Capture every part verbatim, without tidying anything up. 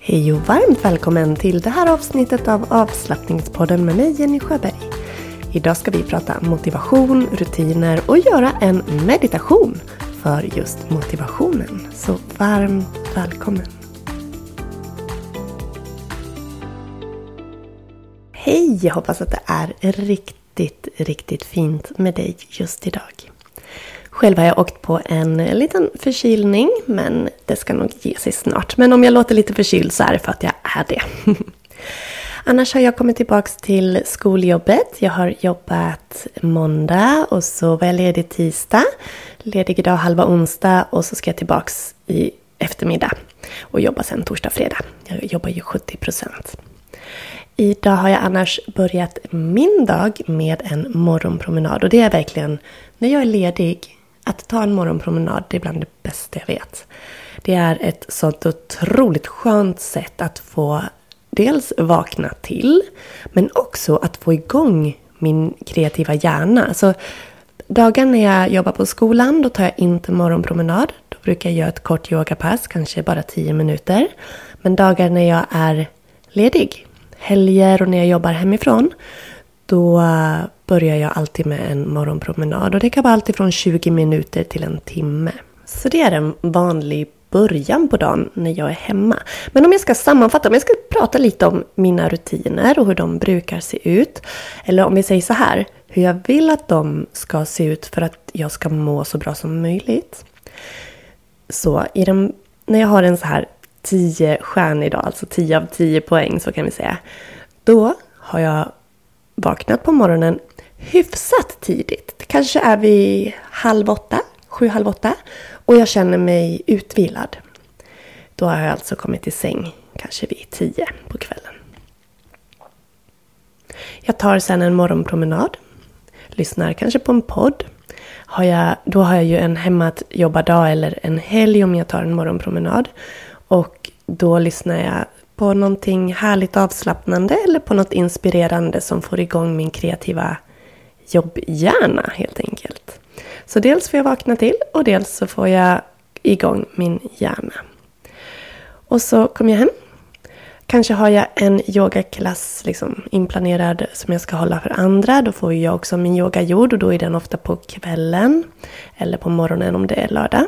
Hej och varmt välkommen till det här avsnittet av avslappningspodden med mig Jenny Sjöberg. Idag ska vi prata motivation, rutiner och göra en meditation för just motivationen. Så varmt välkommen! Hej, jag hoppas att det är riktigt, riktigt fint med dig just idag. Själv har jag åkt på en liten förkylning, men det ska nog ge sig snart. Men om jag låter lite förkyld så är det för att jag är det. Annars har jag kommit tillbaka till skoljobbet. Jag har jobbat måndag och så var jag ledig tisdag. Ledig idag halva onsdag och så ska jag tillbaka i eftermiddag och jobba sen torsdag fredag. Jag jobbar ju sjuttio procent. Idag har jag annars börjat min dag med en morgonpromenad. Och det är verkligen, när jag är ledig, att ta en morgonpromenad, det är bland det bästa jag vet. Det är ett sånt otroligt skönt sätt att få dels vakna till, men också att få igång min kreativa hjärna. Så dagar när jag jobbar på skolan, då tar jag inte morgonpromenad. Då brukar jag göra ett kort yogapass, kanske bara tio minuter. Men dagar när jag är ledig, helger och när jag jobbar hemifrån, då börjar jag alltid med en morgonpromenad. Och det kan vara alltid från tjugo minuter till en timme. Så det är en vanlig början på dagen när jag är hemma. Men om jag ska sammanfatta, om jag ska prata lite om mina rutiner och hur de brukar se ut. Eller om vi säger så här, hur jag vill att de ska se ut för att jag ska må så bra som möjligt. Så i den, när jag har en så här tio stjärnor idag, alltså tio av tio poäng så kan vi säga. Då har jag vaknat på morgonen hyfsat tidigt. Det kanske är vid halv åtta, sju, halv åtta. Och jag känner mig utvilad. Då har jag alltså kommit till säng kanske vid tio på kvällen. Jag tar sedan en morgonpromenad. Lyssnar kanske på en podd. Har jag, då har jag ju en hemma att jobba dag eller en helg om jag tar en morgonpromenad. Och då lyssnar jag på någonting härligt avslappnande eller på något inspirerande som får igång min kreativa jobbhjärna helt enkelt. Så dels får jag vakna till och dels så får jag igång min hjärna. Och så kommer jag hem. Kanske har jag en yogaklass liksom inplanerad som jag ska hålla för andra. Då får jag också min yoga gjord och då är den ofta på kvällen eller på morgonen om det är lördag.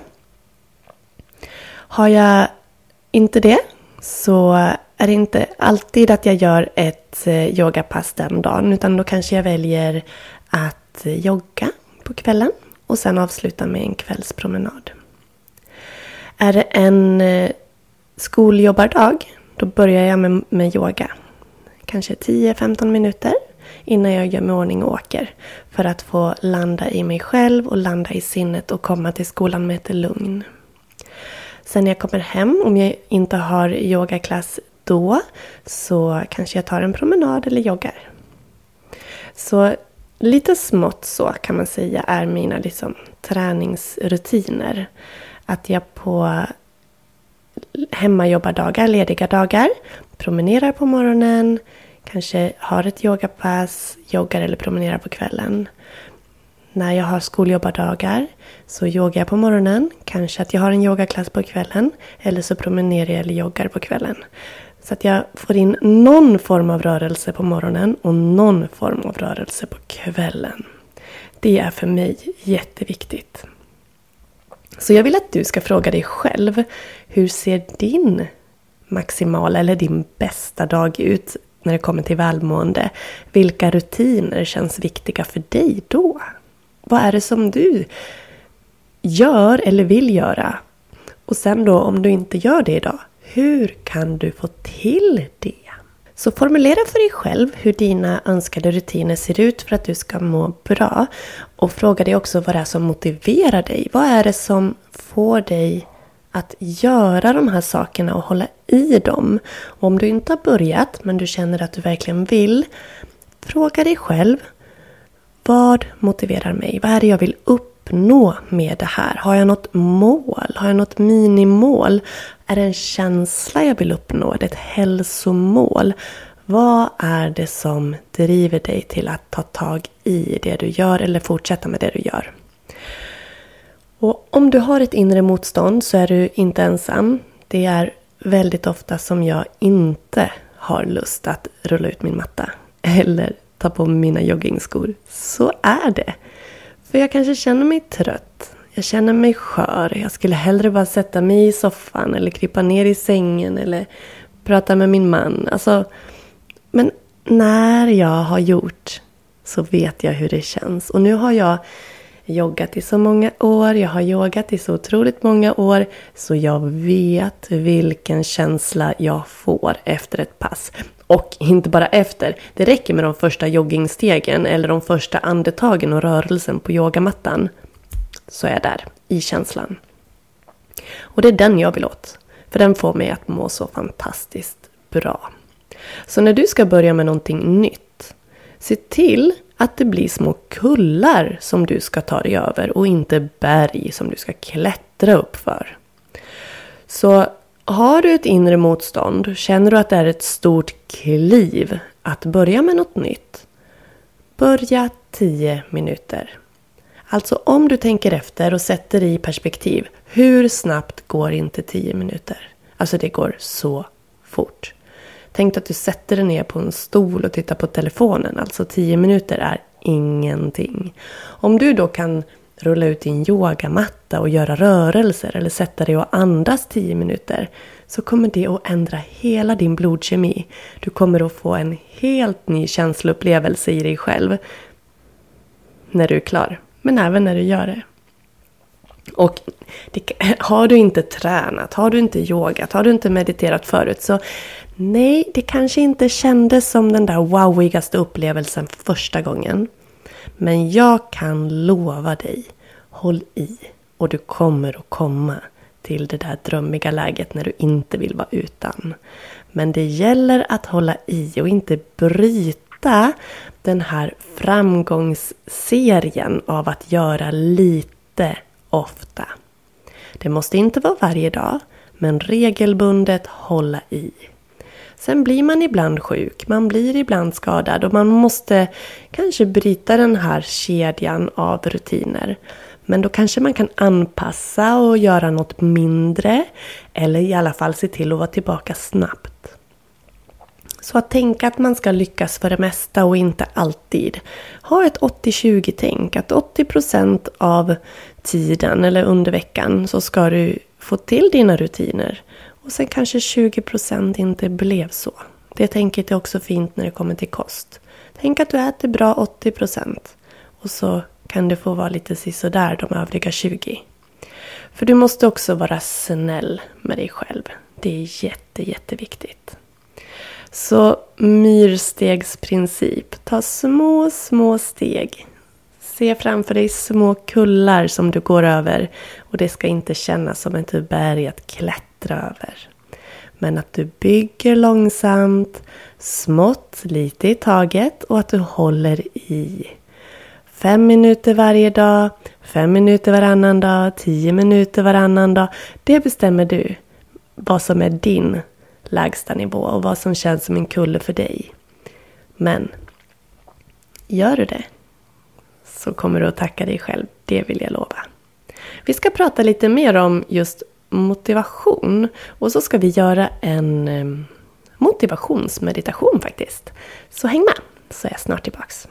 Har jag inte det, så är det inte alltid att jag gör ett yogapass den dagen. Utan då kanske jag väljer att jogga på kvällen. Och sen avsluta med en kvällspromenad. Är det en skoljobbardag, då börjar jag med, med yoga. Kanske tio till femton minuter innan jag gör mig ordning och åker. För att få landa i mig själv och landa i sinnet och komma till skolan med ett lugn. Sen när jag kommer hem, om jag inte har yogaklass då, så kanske jag tar en promenad eller joggar. Så lite smått så kan man säga är mina liksom träningsrutiner. Att jag på hemmajobbardagar, lediga dagar, promenerar på morgonen, kanske har ett yogapass, joggar eller promenerar på kvällen. När jag har skoljobbardagar så yogar jag på morgonen. Kanske att jag har en yogaklass på kvällen. Eller så promenerar jag eller joggar på kvällen. Så att jag får in någon form av rörelse på morgonen och någon form av rörelse på kvällen. Det är för mig jätteviktigt. Så jag vill att du ska fråga dig själv. Hur ser din maximala eller din bästa dag ut när det kommer till välmående? Vilka rutiner känns viktiga för dig då? Vad är det som du gör eller vill göra? Och sen då, om du inte gör det idag, hur kan du få till det? Så formulera för dig själv hur dina önskade rutiner ser ut för att du ska må bra. Och fråga dig också vad det är som motiverar dig. Vad är det som får dig att göra de här sakerna och hålla i dem? Och om du inte har börjat, men du känner att du verkligen vill, fråga dig själv. Vad motiverar mig? Vad är det jag vill uppnå med det här? Har jag något mål? Har jag något minimål? Är det en känsla jag vill uppnå? Är det ett hälsomål? Vad är det som driver dig till att ta tag i det du gör eller fortsätta med det du gör? Och om du har ett inre motstånd så är du inte ensam. Det är väldigt ofta som jag inte har lust att rulla ut min matta eller ta på mina joggingskor. Så är det. För jag kanske känner mig trött. Jag känner mig skör. Jag skulle hellre bara sätta mig i soffan eller krypa ner i sängen eller prata med min man. Alltså, men när jag har gjort så vet jag hur det känns. Och nu har jag joggat i så många år. Jag har yogat i så otroligt många år. Så jag vet vilken känsla jag får efter ett pass. Och inte bara efter. Det räcker med de första joggingstegen eller de första andetagen och rörelsen på yogamattan. Så är jag där i känslan. Och det är den jag vill åt. För den får mig att må så fantastiskt bra. Så när du ska börja med någonting nytt, se till att det blir små kullar som du ska ta dig över och inte berg som du ska klättra upp för. Så har du ett inre motstånd, känner du att det är ett stort kliv att börja med något nytt, börja tio minuter. Alltså om du tänker efter och sätter i perspektiv, hur snabbt går inte tio minuter? Alltså det går så fort. Tänk att du sätter dig ner på en stol och tittar på telefonen. Alltså tio minuter är ingenting. Om du då kan rulla ut din yogamatta och göra rörelser eller sätta dig och andas tio minuter, så kommer det att ändra hela din blodkemi. Du kommer att få en helt ny känsloupplevelse i dig själv när du är klar. Men även när du gör det. Och det, har du inte tränat, har du inte yogat, har du inte mediterat förut, så nej, det kanske inte kändes som den där wowigaste upplevelsen första gången. Men jag kan lova dig, håll i och du kommer att komma till det där drömmiga läget när du inte vill vara utan. Men det gäller att hålla i och inte bryta den här framgångsserien av att göra lite ofta. Det måste inte vara varje dag, men regelbundet hålla i. Sen blir man ibland sjuk, man blir ibland skadad och man måste kanske bryta den här kedjan av rutiner. Men då kanske man kan anpassa och göra något mindre eller i alla fall se till att vara tillbaka snabbt. Så att tänka att man ska lyckas för det mesta och inte alltid. Ha ett åttio tjugo tänk, att åttio procent av tiden eller under veckan så ska du få till dina rutiner. Och sen kanske tjugo procent inte blev så. Det tänket är också fint när det kommer till kost. Tänk att du äter bra åttio procent. Och så kan du få vara lite sisådär de övriga tjugo. För du måste också vara snäll med dig själv. Det är jätte, jätteviktigt. Så myrstegsprincip. Ta små, små steg. Se framför dig små kullar som du går över. Och det ska inte kännas som ett berg att klättra över. Men att du bygger långsamt, smått, lite i taget och att du håller i. Fem minuter varje dag, fem minuter varannan dag, tio minuter varannan dag. Det bestämmer du vad som är din lägsta nivå och vad som känns som en kulle för dig. Men gör du det så kommer du att tacka dig själv. Det vill jag lova. Vi ska prata lite mer om just motivation. Och så ska vi göra en motivationsmeditation faktiskt. Så häng med, så är jag snart tillbaks.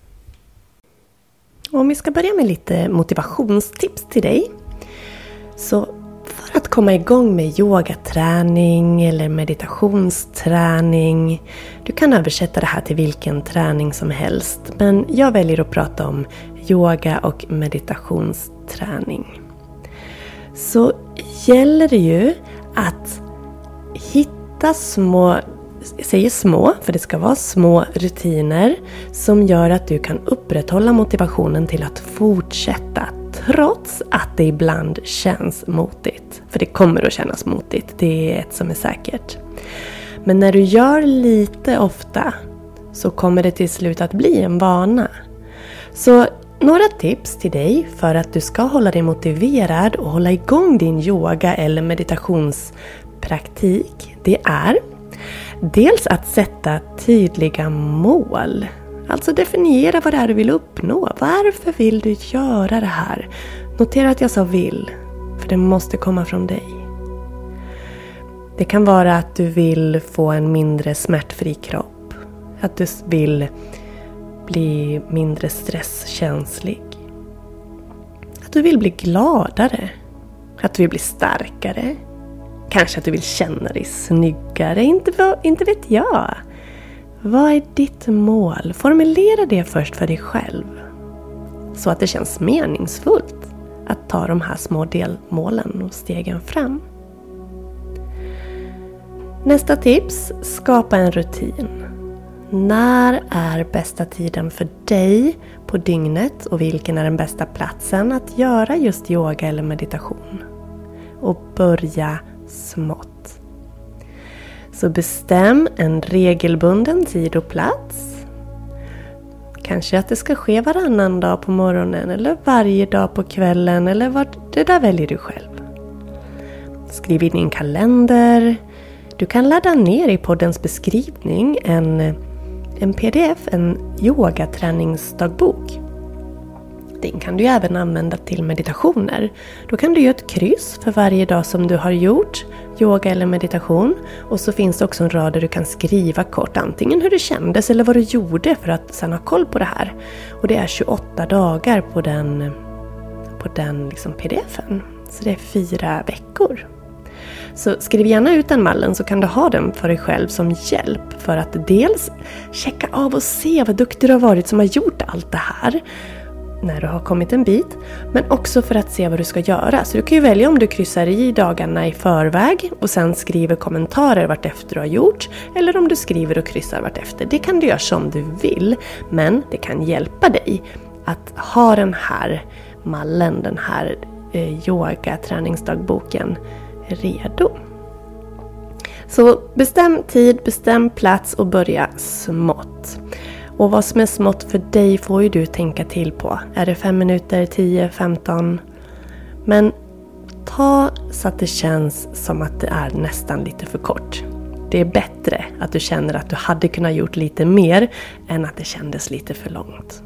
Om vi ska börja med lite motivationstips till dig. Så för att komma igång med yogaträning eller meditationsträning. Du kan översätta det här till vilken träning som helst. Men jag väljer att prata om yoga och meditationsträning. Så gäller det ju att hitta små, jag säger små för det ska vara små rutiner som gör att du kan upprätthålla motivationen till att fortsätta trots att det ibland känns motigt. För det kommer att kännas motigt, det är ett som är säkert. Men när du gör lite ofta så kommer det till slut att bli en vana. Så några tips till dig för att du ska hålla dig motiverad och hålla igång din yoga eller meditationspraktik, det är dels att sätta tydliga mål. Alltså definiera vad det är du vill uppnå. Varför vill du göra det här? Notera att jag sa vill, för det måste komma från dig. Det kan vara att du vill få en mindre smärtfri kropp. Att du vill bli mindre stresskänslig. Att du vill bli gladare. Att du vill bli starkare. Kanske att du vill känna dig snyggare. Inte, inte vet jag. Vad är ditt mål? Formulera det först för dig själv. Så att det känns meningsfullt att ta de här små delmålen och stegen fram. Nästa tips, skapa en rutin. När är bästa tiden för dig på dygnet och vilken är den bästa platsen att göra just yoga eller meditation? Och börja smått. Så bestäm en regelbunden tid och plats. Kanske att det ska ske varannan dag på morgonen eller varje dag på kvällen eller vad, det där väljer du själv. Skriv in i din kalender. Du kan ladda ner i poddens beskrivning en, en pdf, en yogaträningsdagbok. Den kan du även använda till meditationer. Då kan du göra ett kryss för varje dag som du har gjort yoga eller meditation. Och så finns det också en rad där du kan skriva kort antingen hur det kändes eller vad du gjorde för att sedan ha koll på det här. Och det är tjugoåtta dagar på den, på den liksom pdf-en. Så det är fyra veckor. Så skriv gärna ut den mallen så kan du ha den för dig själv som hjälp. För att dels checka av och se vad duktig du har varit som har gjort allt det här. När du har kommit en bit. Men också för att se vad du ska göra. Så du kan ju välja om du kryssar i dagarna i förväg. Och sen skriver kommentarer vart efter du har gjort. Eller om du skriver och kryssar vart efter. Det kan du göra som du vill. Men det kan hjälpa dig att ha den här mallen. Den här eh, yoga-träningsdagboken redo. Så bestäm tid, bestäm plats och börja smått. Och vad som är smått för dig får ju du tänka till på. Är det fem minuter, tio, femton? Men ta så att det känns som att det är nästan lite för kort. Det är bättre att du känner att du hade kunnat gjort lite mer än att det kändes lite för långt.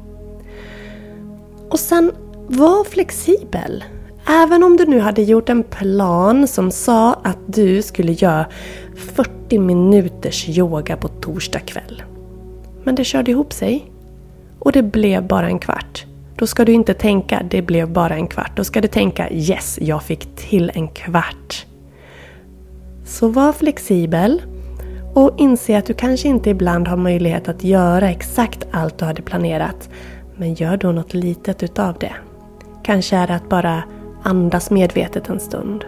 Och sen, var flexibel. Även om du nu hade gjort en plan som sa att du skulle göra fyrtio minuters yoga på torsdag kväll. Men det körde ihop sig. Och det blev bara en kvart. Då ska du inte tänka, det blev bara en kvart. Då ska du tänka, yes, jag fick till en kvart. Så var flexibel. Och inse att du kanske inte ibland har möjlighet att göra exakt allt du hade planerat. Men gör då något litet utav det. Kanske är det att bara andas medvetet en stund.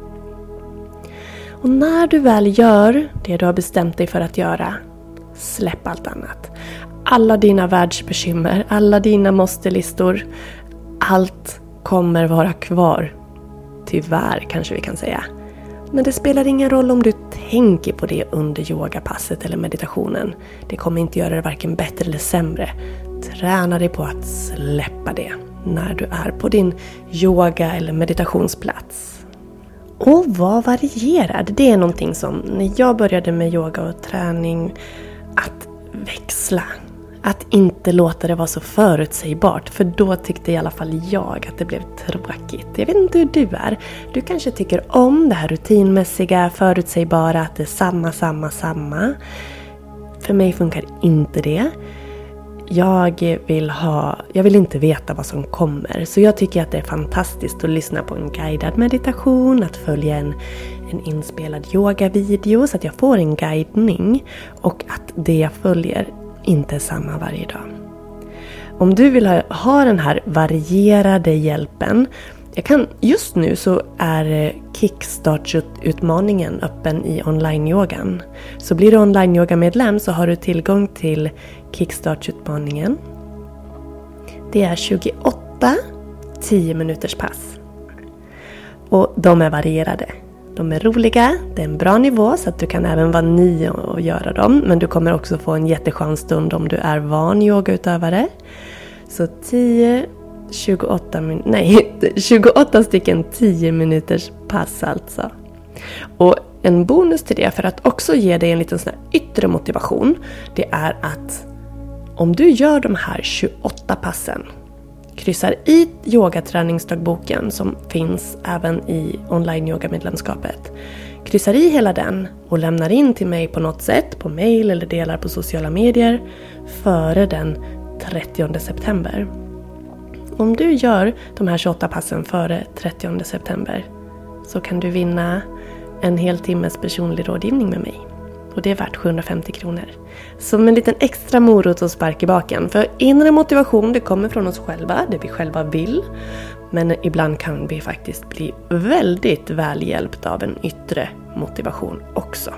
Och när du väl gör det du har bestämt dig för att göra, släpp allt annat. Alla dina världsbekymmer, alla dina måste-listor, allt kommer vara kvar. Tyvärr kanske vi kan säga. Men det spelar ingen roll om du tänker på det under yogapasset eller meditationen. Det kommer inte göra det varken bättre eller sämre. Träna dig på att släppa det när du är på din yoga- eller meditationsplats. Och var varierad. Det är någonting som när jag började med yoga och träning, att växla. Att inte låta det vara så förutsägbart. För då tyckte i alla fall jag att det blev tråkigt. Jag vet inte hur du är. Du kanske tycker om det här rutinmässiga, förutsägbara, att det är samma, samma, samma. För mig funkar inte det. Jag vill, ha, jag vill inte veta vad som kommer. Så jag tycker att det är fantastiskt att lyssna på en guidad meditation. Att följa en, en inspelad yogavideo så att jag får en guidning. Och att det jag följer inte är samma varje dag. Om du vill ha, ha den här varierade hjälpen. Jag kan, just nu så är Kickstart-utmaningen öppen i online-yogan. Så blir du online-yoga-medlem så har du tillgång till Kickstart-utmaningen. Det är tjugoåtta tio minuters pass. Och de är varierade. De är roliga, det är en bra nivå så att du kan även vara ny och göra dem. Men du kommer också få en jätteskön stund om du är van yogautövare. Så tio tjugoåtta, min- nej, tjugoåtta stycken tio minuters pass alltså. Och en bonus till det för att också ge dig en liten sån här yttre motivation. Det är att om du gör de här tjugoåtta passen, kryssar i yogaträningsdagboken som finns även i online-yoga-medlemskapet. kryssar i hela den och lämnar in till mig på något sätt, på mail eller delar på sociala medier, före den trettionde september. Om du gör de här tjugoåtta passen före trettionde september så kan du vinna en hel timmes personlig rådgivning med mig. Och det är värt sjuhundrafemtio kronor. Som en liten extra morot och spark i baken. För inre motivation, det kommer från oss själva, det vi själva vill. Men ibland kan vi faktiskt bli väldigt välhjälpt av en yttre motivation också.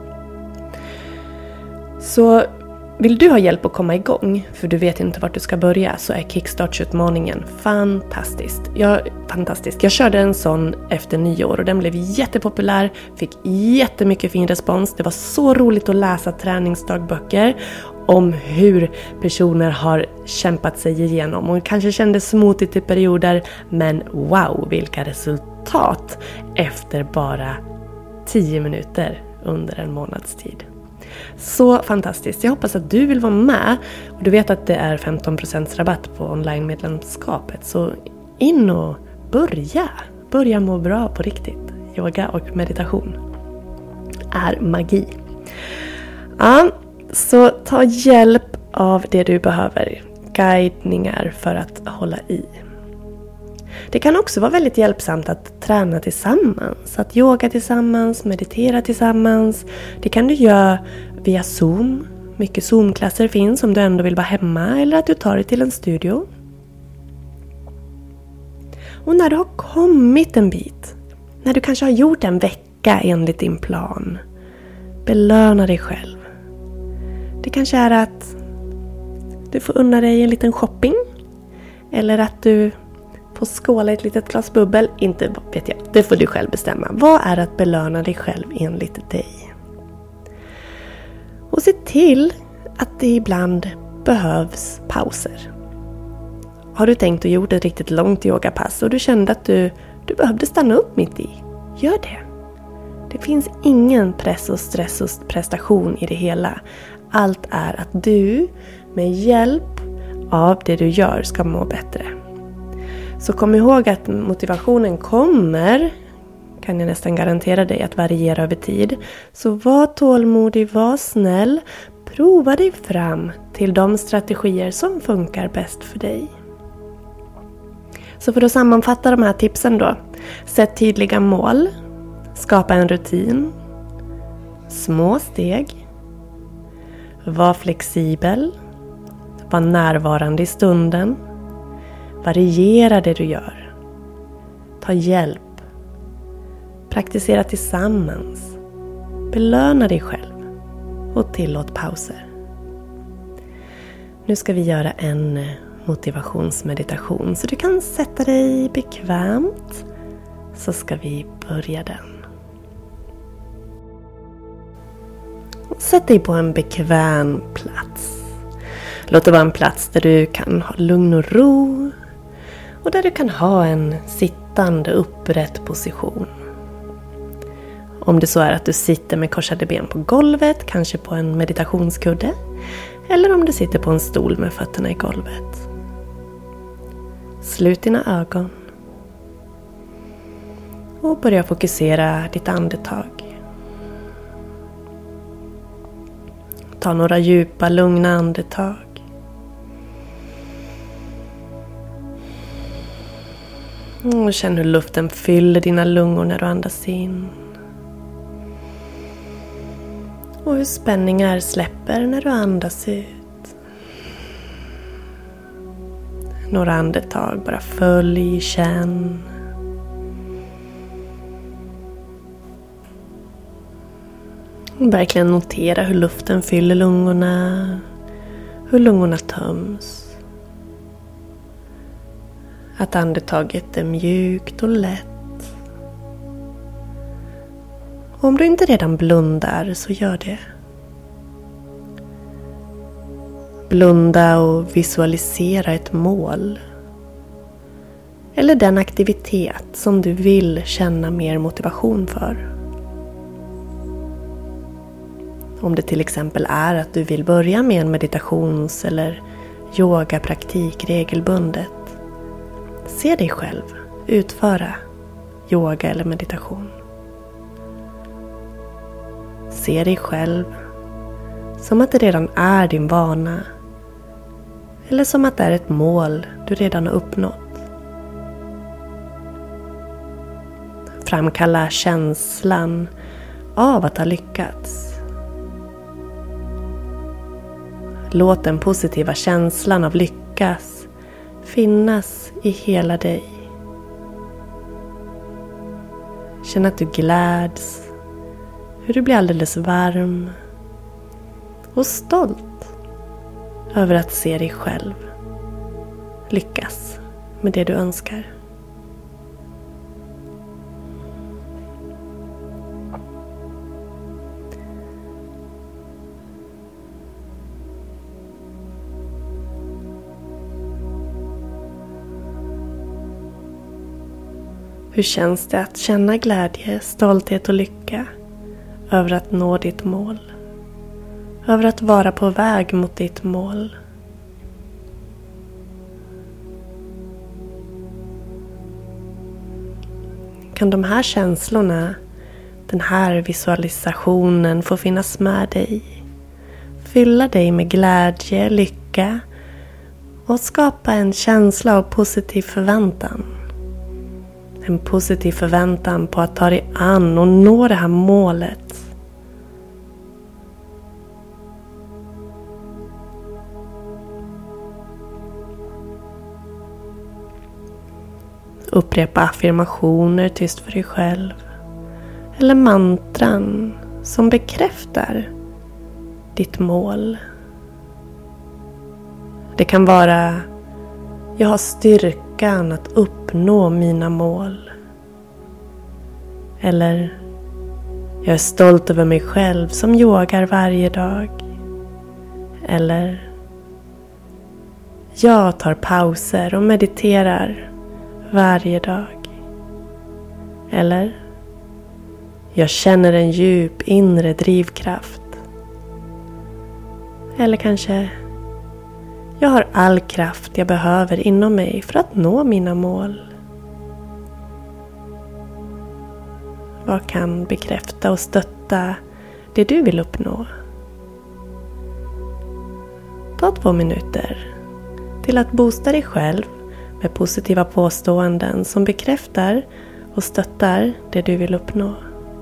Så vill du ha hjälp att komma igång, för du vet inte vart du ska börja, så är Kickstart-utmaningen fantastiskt. Jag, fantastisk. Jag körde en sån efter nyår och den blev jättepopulär, fick jättemycket fin respons. Det var så roligt att läsa träningsdagböcker om hur personer har kämpat sig igenom. Och kanske kändes smotigt i perioder, men wow, vilka resultat efter bara tio minuter under en månads tid. Så fantastiskt. Jag hoppas att du vill vara med. Och du vet att det är femton procent rabatt på online-medlemskapet. Så in och börja. Börja må bra på riktigt. Yoga och meditation är magi. Ja, så ta hjälp av det du behöver. Guidningar för att hålla i. Det kan också vara väldigt hjälpsamt att träna tillsammans. Att yoga tillsammans, meditera tillsammans. Det kan du göra via Zoom. Mycket Zoom-klasser finns om du ändå vill vara hemma. Eller att du tar dig till en studio. Och när du har kommit en bit. När du kanske har gjort en vecka enligt din plan. Belöna dig själv. Det kanske är att du får unna dig en liten shopping. Eller att du får skåla ett litet glas bubbel. Inte vet jag. Det får du själv bestämma. Vad är att belöna dig själv enligt dig? Och se till att det ibland behövs pauser. Har du tänkt och gjort ett riktigt långt yogapass och du kände att du, du behövde stanna upp mitt i? Gör det. Det finns ingen press och stress och prestation i det hela. Allt är att du med hjälp av det du gör ska må bättre. Så kom ihåg att motivationen kommer, kan jag nästan garantera dig, att variera över tid. Så var tålmodig, var snäll, prova dig fram till de strategier som funkar bäst för dig. Så för att sammanfatta de här tipsen då. Sätt tydliga mål, skapa en rutin, små steg, var flexibel, var närvarande i stunden. Variera det du gör. Ta hjälp. Praktisera tillsammans. Belöna dig själv. Och tillåt pauser. Nu ska vi göra en motivationsmeditation. Så du kan sätta dig bekvämt. Så ska vi börja den. Sätt dig på en bekväm plats. Låt det vara en plats där du kan ha lugn och ro. Och där du kan ha en sittande upprätt position. Om det så är att du sitter med korsade ben på golvet, kanske på en meditationskudde. Eller om du sitter på en stol med fötterna i golvet. Slut dina ögon. Och börja fokusera ditt andetag. Ta några djupa, lugna andetag. Och känn hur luften fyller dina lungor när du andas in. Och hur spänningar släpper när du andas ut. Några andetag, bara följ, känn. Och verkligen notera hur luften fyller lungorna. Hur lungorna töms. Att andetaget är mjukt och lätt. Om du inte redan blundar så gör det. Blunda och visualisera ett mål. Eller den aktivitet som du vill känna mer motivation för. Om det till exempel är att du vill börja med en meditations- eller yogapraktik regelbundet. Se dig själv utföra yoga eller meditation. Se dig själv som att det redan är din vana. Eller som att det är ett mål du redan har uppnått. Framkalla känslan av att ha lyckats. Låt den positiva känslan av lyckas finnas i hela dig. Känn att du gläds, hur du blir alldeles varm och stolt över att se dig själv lyckas med det du önskar. Hur känns det att känna glädje, stolthet och lycka över att nå ditt mål? Över att vara på väg mot ditt mål? Kan de här känslorna, den här visualisationen få finnas med dig? Fylla dig med glädje, lycka och skapa en känsla av positiv förväntan. En positiv förväntan på att ta dig an och nå det här målet. Upprepa affirmationer tyst för dig själv. Eller mantran som bekräftar ditt mål. Det kan vara: jag har styrkan att uppnå mina mål. Eller: jag är stolt över mig själv som yogar varje dag. Eller: jag tar pauser och mediterar varje dag. Eller: jag känner en djup inre drivkraft. Eller kanske: jag har all kraft jag behöver inom mig för att nå mina mål. Vad kan bekräfta och stötta det du vill uppnå? Ta två minuter till att boosta dig själv med positiva påståenden som bekräftar och stöttar det du vill uppnå.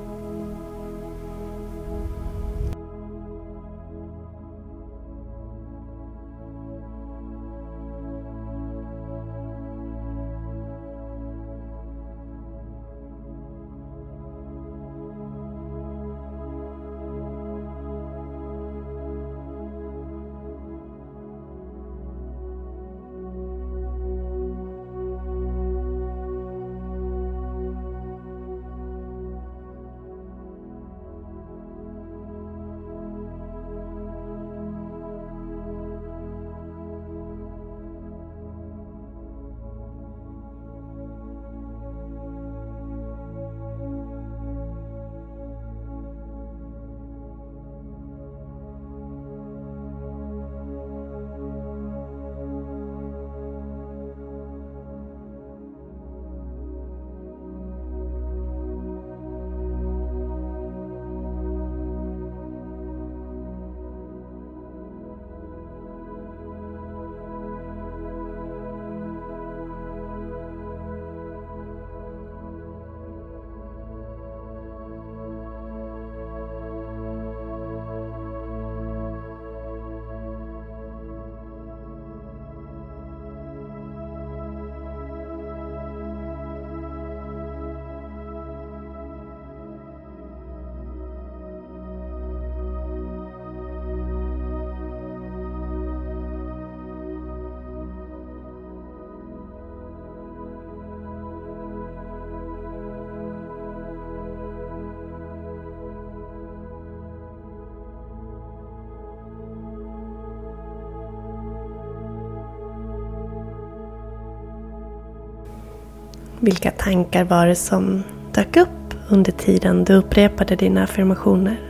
Vilka tankar var det som dök upp under tiden du upprepade dina affirmationer?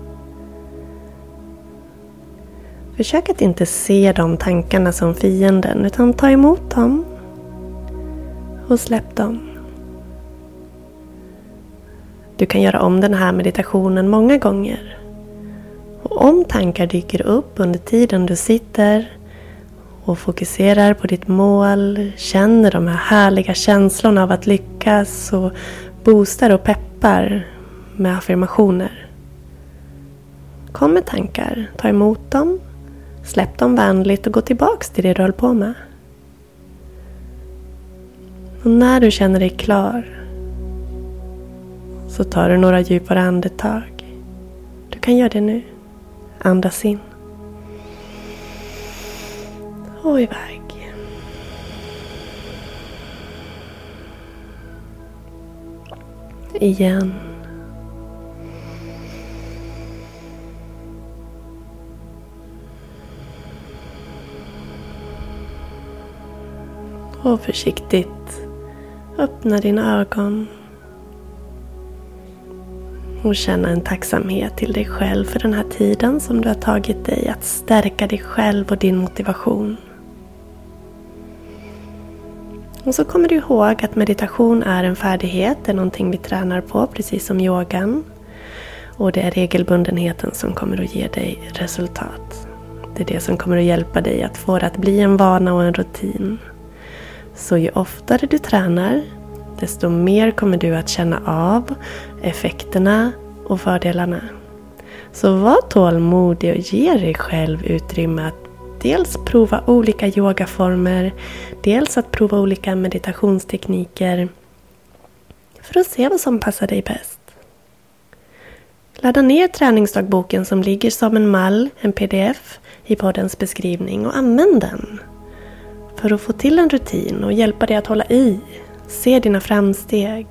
Försök att inte se de tankarna som fienden, utan ta emot dem och släpp dem. Du kan göra om den här meditationen många gånger Och om tankar dyker upp under tiden du sitter och fokuserar på ditt mål, känner de här härliga känslorna av att lyckas och boostar och peppar med affirmationer. Kom med tankar, ta emot dem, släpp dem vänligt och gå tillbaks till det du höll på med. Och när du känner dig klar så tar du några djupare andetag. Du kan göra det nu. Andas in. Och iväg. Igen. Och försiktigt öppna dina ögon. Och känna en tacksamhet till dig själv för den här tiden som du har tagit dig att stärka dig själv och din motivation. Och så kommer du ihåg att meditation är en färdighet, det är någonting vi tränar på precis som yogan. Och det är regelbundenheten som kommer att ge dig resultat. Det är det som kommer att hjälpa dig att få det att bli en vana och en rutin. Så ju oftare du tränar, desto mer kommer du att känna av effekterna och fördelarna. Så var tålmodig och ge dig själv utrymme att dels prova olika yogaformer, dels att prova olika meditationstekniker för att se vad som passar dig bäst. Ladda ner träningsdagboken som ligger som en mall, en pdf i poddens beskrivning och använd den för att få till en rutin och hjälpa dig att hålla i. Se dina framsteg.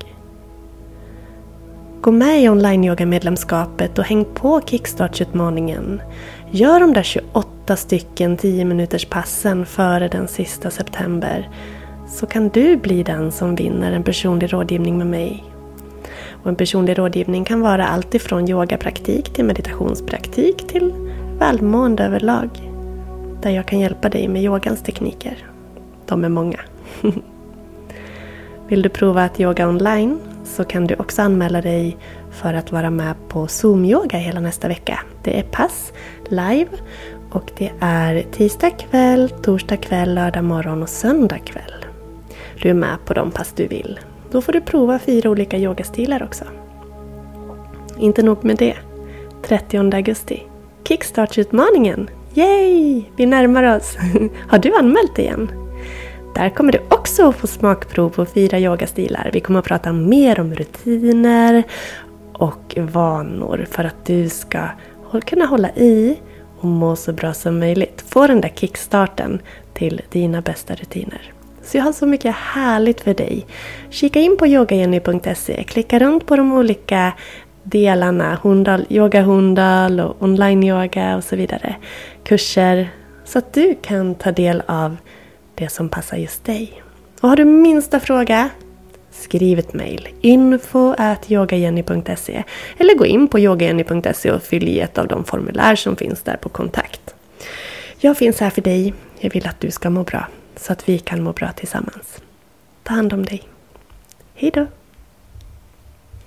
Gå med i online-yoga-medlemskapet och häng på Kickstart-utmaningen. Gör de där tjugoåtta stycken tio minuters passen före den sista september. Så kan du bli den som vinner en personlig rådgivning med mig. Och en personlig rådgivning kan vara allt ifrån yogapraktik till meditationspraktik till välmående överlag. Där jag kan hjälpa dig med yogans tekniker. De är många. Vill du prova att yoga online så kan du också anmäla dig för att vara med på Zoom-yoga hela nästa vecka. Det är pass live och det är tisdag kväll, torsdag kväll, lördag morgon och söndag kväll. Du är med på de pass du vill. Då får du prova fyra olika yogastilar också. Inte nog med det. trettionde augusti. Kickstart-utmaningen. Yay! Vi närmar oss. Har du anmält dig igen? Där kommer du också få smakprov på fyra yogastilar. Vi kommer att prata mer om rutiner och vanor för att du ska kunna hålla i och må så bra som möjligt. Få den där kickstarten till dina bästa rutiner. Så jag har så mycket härligt för dig. Kika in på yogajenny punkt se. Klicka runt på de olika delarna. Hundal, yoga Hundal och online yoga och så vidare. Kurser så att du kan ta del av det som passar just dig. Och har du minsta fråga, skriv ett mejl. info at yogajenny punkt se eller gå in på yogajenny punkt se och fyll i ett av de formulär som finns där på kontakt. Jag finns här för dig. Jag vill att du ska må bra så att vi kan må bra tillsammans. Ta hand om dig. Hej då!